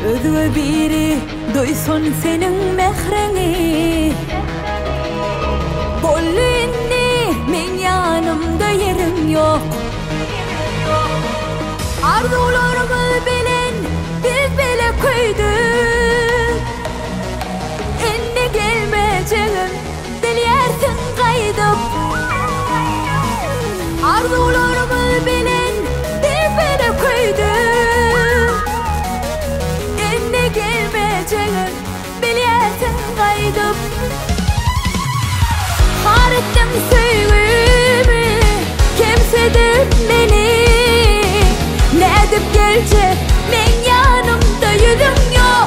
Özüme biri duysun senin mehrini. Bollinni men yanımda yerim yok. Arzularımız bilen biz bile koyduk. Enne gelmeyeceğim diliyersin kaydıp. Arzularımız bilen biz bile koyduk. Enne gelmeyeceğim diliyersin kaydıp. Harettim sevgimi kimsedip beni. Ne edip gelecek men yanımda yüzüm yok.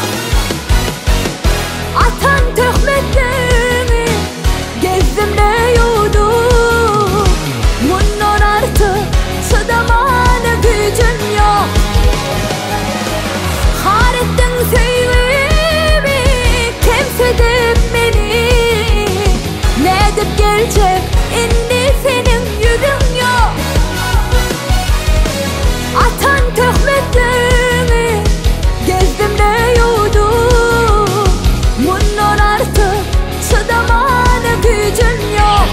Atan töhmetlerini gezdim de yudum. Bundan artık çıdamana gücüm yok. Harettin sevgimi kimsedip beni. Ne edip gelecek inni senin yüzün yok. Atan töhmetlerini gezdim de yudum. Bundan artık çıdamana gücüm yok.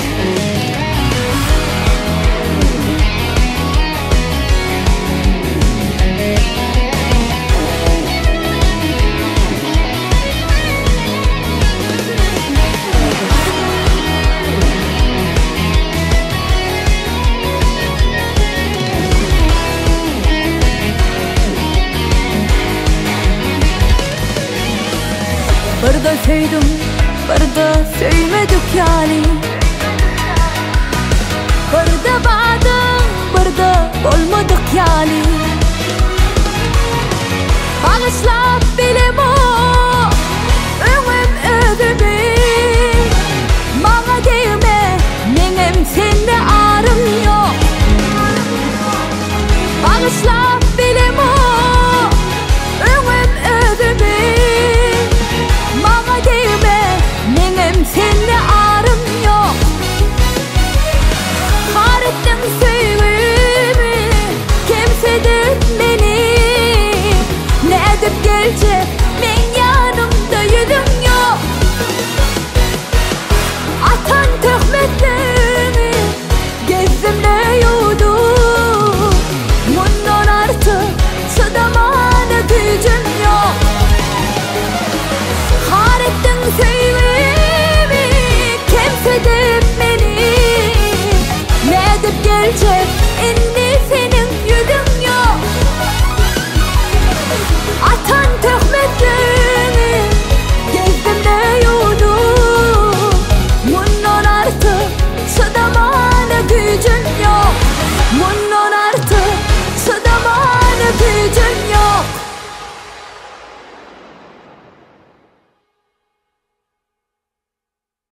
Bir da sevdim, bir da sevmedik yani. Bir da bağdım, bir da olmadık yani. Bağışlap bilim o, ömüm özümü. Bana değme, benim sende ağrım yok. Bağışlap bilim o, ömüm özümü. Bana değme, benim seninle ağrım yok. Harettim sevgimi kimsedip beni. Ne edip gelecek men yanımda yüzüm yok. Atan töhmetlerini gezdim de yudum. Bundan artık çıdamana gücüm yok. Harettin sevgimi kimsedip beni. Ne edip gelecek inni senin